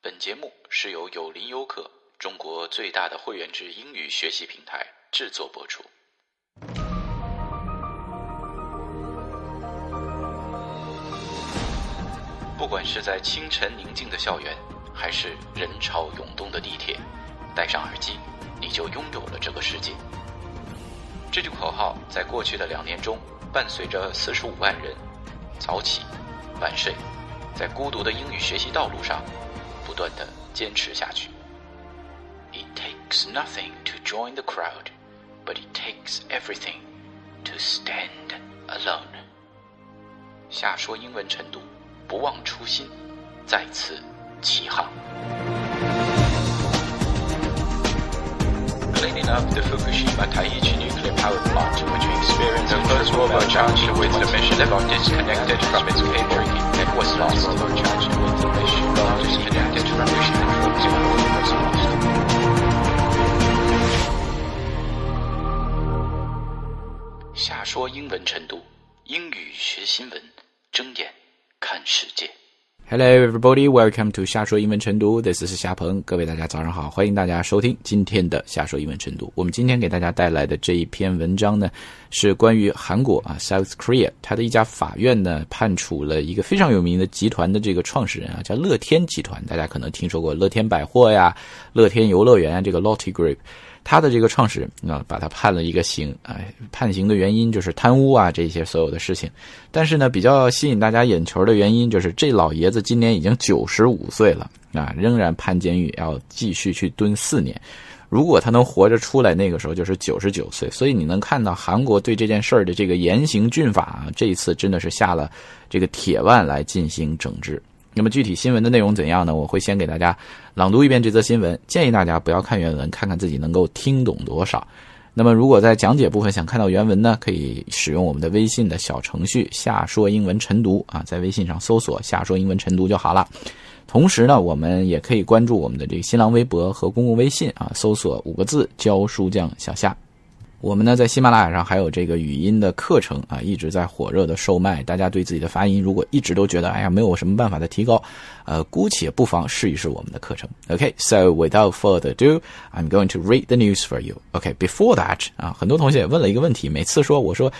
本节目是由有林优课中国最大的会员制英语学习平台制作播出。不管是在清晨宁静的校园，还是人潮涌动的地铁，戴上耳机，你就拥有了这个世界。这句口号在过去的2年中，伴随着45万人早起晚睡，在孤独的英语学习道路上不断地坚持下去。 It takes nothing to join the crowd, but it takes everything to stand alone. 下说英文晨读，不忘初心，再次起航。Cleaning up the Fukushima Daiichi nuclear power plant, which we experienced the First World War Challenge with the mission got disconnected from its cable and was lost. The World Challenge with the mission got disconnected from mission control and was lost. 下说英文晨读，英语学新闻，睁眼看世界。Hello everybody, welcome to 下说英文晨读 This is 夏鹏，各位大家早上好，欢迎大家收听今天的下说英文晨读。我们今天给大家带来的这一篇文章呢，是关于韩国South Korea， 它的一家法院呢判处了一个非常有名的集团的这个创始人叫乐天集团，大家可能听说过乐天百货呀、乐天游乐园这个 Lotte Group。他的这个创始人把他判了一个刑，判刑的原因就是贪污这些所有的事情。但是呢，比较吸引大家眼球的原因就是这老爷子今年已经95岁了仍然判监狱，要继续去蹲4年。如果他能活着出来，那个时候就是99岁。所以你能看到韩国对这件事儿的这个严刑峻法这一次真的是下了这个铁腕来进行整治。那么具体新闻的内容怎样呢？我会先给大家朗读一遍这则新闻，建议大家不要看原文，看看自己能够听懂多少。那么如果在讲解部分想看到原文呢，可以使用我们的微信的小程序下说英文晨读在微信上搜索下说英文晨读就好了。同时呢，我们也可以关注我们的这个新浪微博和公共微信搜索5个字教书匠小夏。我们呢在喜马拉雅上还有这个语音的课程一直在火热的售卖。大家对自己的发音如果一直都觉得没有什么办法的提高，姑且不妨试一试我们的课程。Okay, so without further ado, I'm going to read the news for you. Okay, before that, 很多同学也问了一个问题，每次我说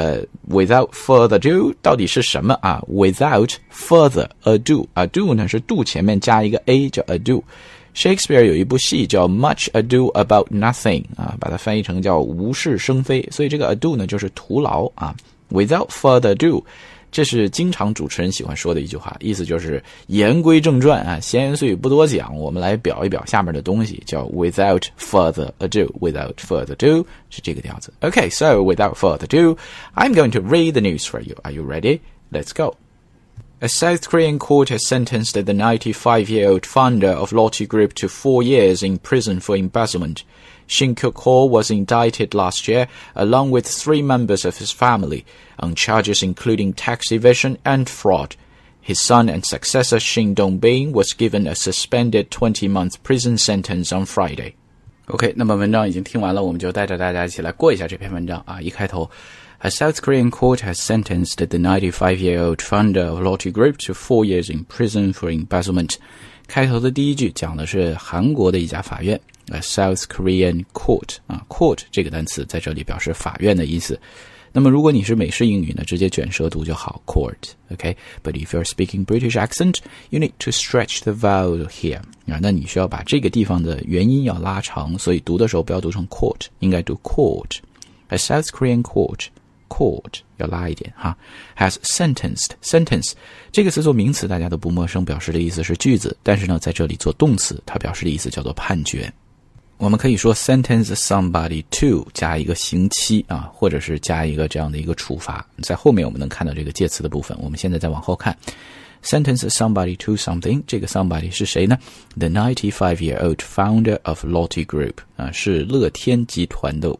without further ado 到底是什么without further ado, ado 呢是 do 前面加一个 a 叫 ado。Shakespeare 有一部戏叫 Much Ado About Nothing 把它翻译成叫无事生非，所以这个 ado 呢就是徒劳Without further ado， 这是经常主持人喜欢说的一句话，意思就是言归正传闲言碎语不多讲，我们来表一表下面的东西，叫 Without further ado Without further ado 是这个调子。 Okay, so without further ado, I'm going to read the news for you. Are you ready? Let's go.A South Korean court has sentenced the 95-year-old founder of Lotte Group to 4 years in prison for embezzlement. Shin Kyuk-ho was indicted last year, along with 3 members of his family, on charges including tax evasion and fraud. His son and successor Shin Dong-bin was given a suspended 20-month prison sentence on Friday. OK, 那么文章已经听完了，我们就带着大家一起来过一下这篇文章一开头A South Korean court has sentenced the 95-year-old founder of Lotte Group to 4 years in prison for embezzlement. 开头的第一句讲的是韩国的一家法院 A South Korean court court 这个单词在这里表示法院的意思。那么如果你是美式英语呢，直接卷舌读就好 court, okay? But if you're speaking British accent, you need to stretch the vowel here. 那你需要把这个地方的元音要拉长，所以读的时候不要读成 court, 应该读 court. A South Korean court.Court 要拉一点has sentenced sentence 这个词做名词大家都不陌生，表示的意思是句子，但是呢在这里做动词，它表示的意思叫做判决。我们可以说 sentence somebody to 加一个刑期或者是加一个这样的一个处罚，在后面我们能看到这个介词的部分，我们现在再往后看。Sentence somebody to something， 这个 somebody 是谁呢？ The 95-year-old founder of Lotte Group 是乐天集团的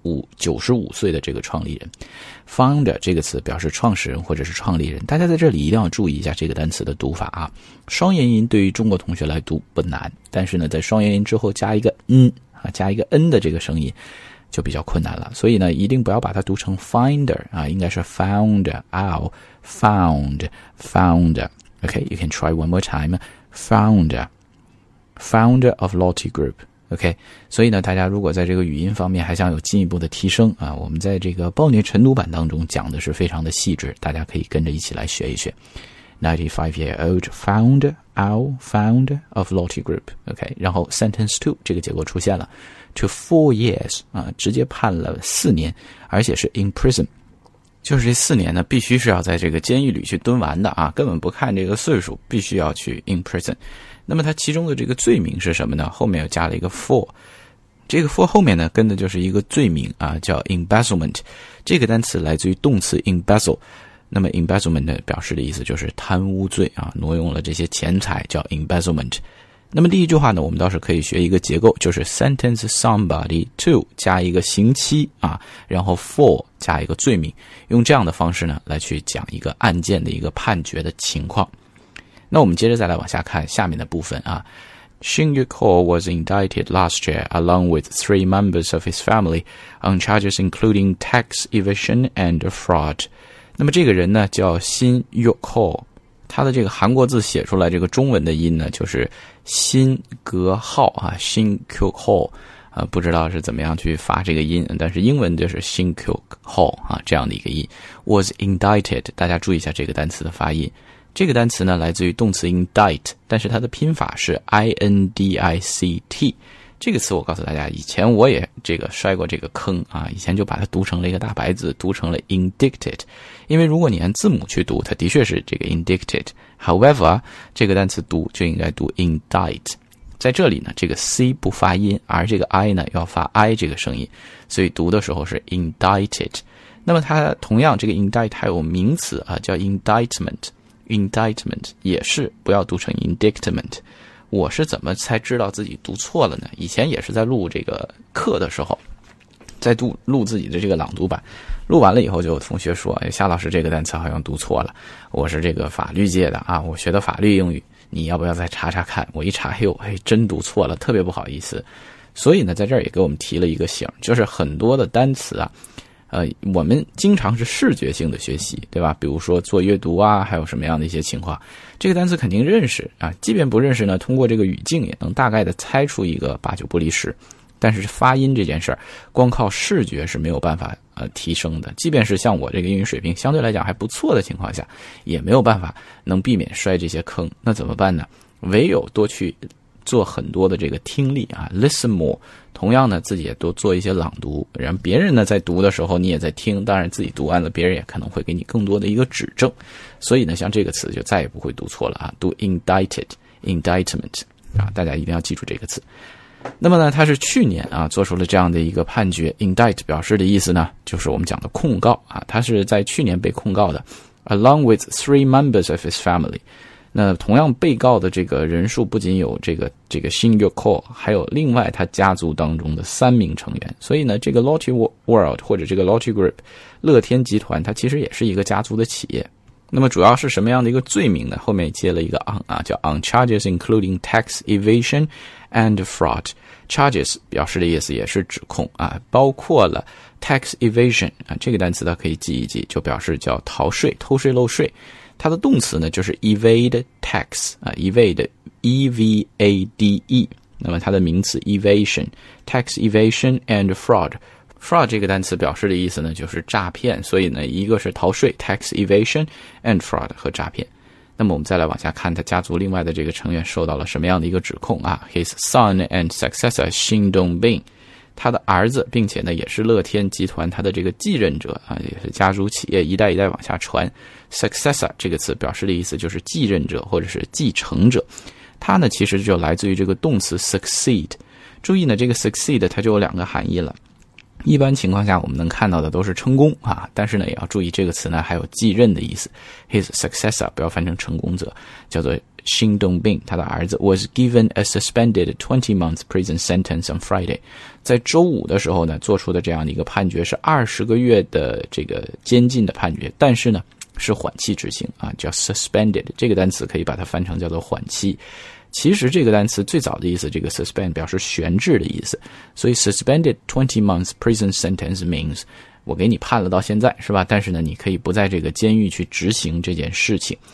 95岁的这个创立人。Founder 这个词表示创始人或者是创立人，大家在这里一定要注意一下这个单词的读法双元音对于中国同学来读不难，但是呢在双元音之后加一个加一个 n 的这个声音就比较困难了，所以呢一定不要把它读成 finder 应该是 founder found Okay, you can try one more time. Founder. founder of Lotte Group。OK， 所以呢，大家如果在这个语音方面还想有进一步的提升啊，我们在这个暴虐晨读版当中讲的是非常的细致，大家可以跟着一起来学一学。95-year-old founder of Lotte Group。OK， 然后 sentence 2这个结果出现了 ，to 4 years 啊，直接判了4年，而且是 in prison。就是这4年呢，必须是要在这个监狱里去蹲完的啊，根本不看这个岁数，必须要去 in prison。那么它其中的这个罪名是什么呢？后面又加了一个 for， 这个 for 后面呢跟的就是一个罪名啊，叫 embezzlement。这个单词来自于动词 embezzle， 那么 embezzlement 呢表示的意思就是贪污罪啊，挪用了这些钱财叫 embezzlement。那么第一句话呢，我们倒是可以学一个结构，就是 sentence somebody to 加一个刑期啊，然后 for 加一个罪名，用这样的方式呢来去讲一个案件的一个判决的情况。那我们接着再来往下看下面的部分啊。Shin Yuk-ho was indicted last year along with 3 members of his family on charges including tax evasion and fraud。那么这个人呢叫辛 Yuk-ho， 他的这个韩国字写出来这个中文的音呢就是辛格浩啊，辛 Yuk-ho。不知道是怎么样去发这个音，但是英文就是辛 Yuk-ho 啊，这样的一个音。Was indicted， 大家注意一下这个单词的发音。这个单词呢来自于动词 indict， 但是它的拼法是 indict。这个词我告诉大家，以前我也这个摔过这个坑啊，以前就把它读成了一个大白字，读成了 indicted。因为如果你按字母去读，它的确是这个 indicted。However， 这个单词读就应该读 indict。在这里呢，这个 c 不发音，而这个 i 呢要发 i 这个声音，所以读的时候是 indicted。那么它同样这个 indict 还有名词啊，叫 indictment。indictment 也是不要读成 indictment。我是怎么才知道自己读错了呢？以前也是在录这个课的时候，在录自己的这个朗读版，录完了以后就有同学说，夏老师这个单词好像读错了，我是这个法律界的啊，我学的法律英语，你要不要再查查看？我一查，真读错了，特别不好意思。所以呢，在这儿也给我们提了一个醒，就是很多的单词啊，我们经常是视觉性的学习，对吧？比如说做阅读啊，还有什么样的一些情况，这个单词肯定认识啊，即便不认识呢，通过这个语境也能大概的猜出一个8-9不离10。但是发音这件事儿，光靠视觉是没有办法提升的。即便是像我这个英语水平相对来讲还不错的情况下，也没有办法能避免摔这些坑。那怎么办呢？唯有多去做很多的这个听力啊 ，listen more。同样呢，自己也多做一些朗读，然后别人呢在读的时候你也在听，当然自己读完了，别人也可能会给你更多的一个指正。所以呢，像这个词就再也不会读错了啊，读 indictment 啊，大家一定要记住这个词。那么呢，他是去年啊做出了这样的一个判决。indict 表示的意思呢，就是我们讲的控告啊，他是在去年被控告的 ，along with 3 members of his family。那同样被告的这个人数不仅有这个Shin Yuk-ho，还有另外他家族当中的3名成员。所以呢，这个 Lotte World 或者这个 Lotte Group 乐天集团，它其实也是一个家族的企业。那么主要是什么样的一个罪名呢？后面接了一个 on 啊，叫 on charges including tax evasion and fraud。charges 表示的意思也是指控啊，包括了 tax evasion 啊，这个单词它可以记一记，就表示叫逃税、偷税漏税。它的动词呢就是 evade tax 啊 ，evade E-V-A-D-E。那么它的名词 evasion tax evasion and fraud。fraud 这个单词表示的意思呢就是诈骗，所以呢一个是逃税 tax evasion and fraud 和诈骗。那么我们再来往下看他家族另外的这个成员受到了什么样的一个指控啊 His son and successor Shin Dong-bin， 他的儿子并且呢也是乐天集团他的这个继任者啊，也是家族企业一代一代往下传。Successor 这个词表示的意思就是继任者或者是继承者，它呢其实就来自于这个动词 succeed。注意呢，这个 succeed 它就有2个含义了。一般情况下我们能看到的都是成功啊，但是呢也要注意这个词呢还有继任的意思。His successor 不要翻成成功者，叫做 Shin Dong-bin， 他的儿子 was given a suspended 20-month prison sentence on Friday。 在周五的时候呢做出的这样的一个判决是20个月的这个监禁的判决，但是呢是缓期执行啊，叫 suspended， 这个单词可以把它翻成叫做缓期。其实这个单词最早的意思，这个 suspend 表示悬置的意思，所以 suspended 20 months prison sentence means 我给你判了到现在是吧？但是呢，你可以不在这个监狱去执行这件事情。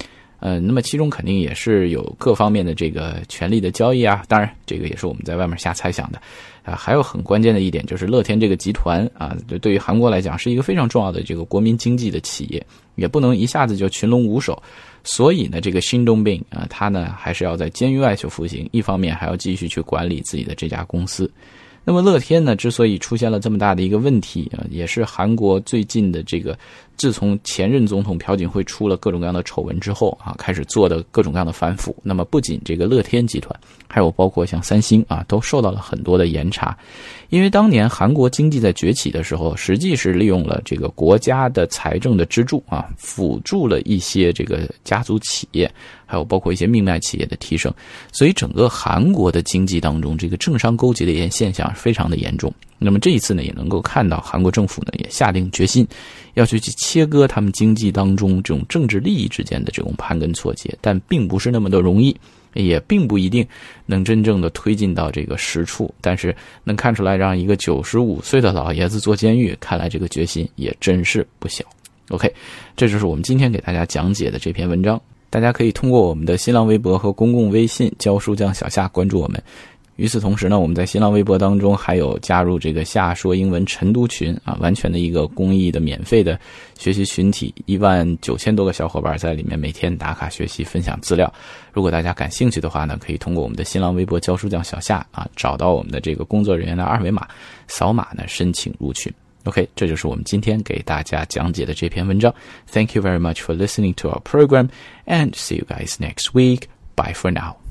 那么其中肯定也是有各方面的这个权力的交易啊，当然这个也是我们在外面瞎猜想的还有很关键的一点就是乐天这个集团对于韩国来讲是一个非常重要的这个国民经济的企业，也不能一下子就群龙无首，所以呢这个辛东彬他呢还是要在监狱外去服刑，一方面还要继续去管理自己的这家公司。那么乐天呢之所以出现了这么大的一个问题也是韩国最近的这个自从前任总统朴槿惠出了各种各样的丑闻之后开始做的各种各样的反腐。那么不仅这个乐天集团，还有包括像三星都受到了很多的严查。因为当年韩国经济在崛起的时候，实际是利用了这个国家的财政的支柱辅助了一些这个家族企业，还有包括一些命脉企业的提升，所以整个韩国的经济当中这个政商勾结的一些现象非常的严重。那么这一次呢也能够看到韩国政府呢也下定决心要去切割他们经济当中这种政治利益之间的这种盘根错节，但并不是那么的容易，也并不一定能真正的推进到这个实处，但是能看出来让一个95岁的老爷子坐监狱，看来这个决心也真是不小。 OK， 这就是我们今天给大家讲解的这篇文章，大家可以通过我们的新浪微博和公共微信教书匠小夏关注我们。与此同时呢，我们在新浪微博当中还有加入这个夏说英文晨读群完全的一个公益的免费的学习群体，19000多个小伙伴在里面每天打卡学习分享资料。如果大家感兴趣的话呢，可以通过我们的新浪微博教书匠小夏找到我们的这个工作人员的二维码，扫码呢申请入群。OK， 这就是我们今天给大家讲解的这篇文章。Thank you very much for listening to our program and see you guys next week. Bye for now.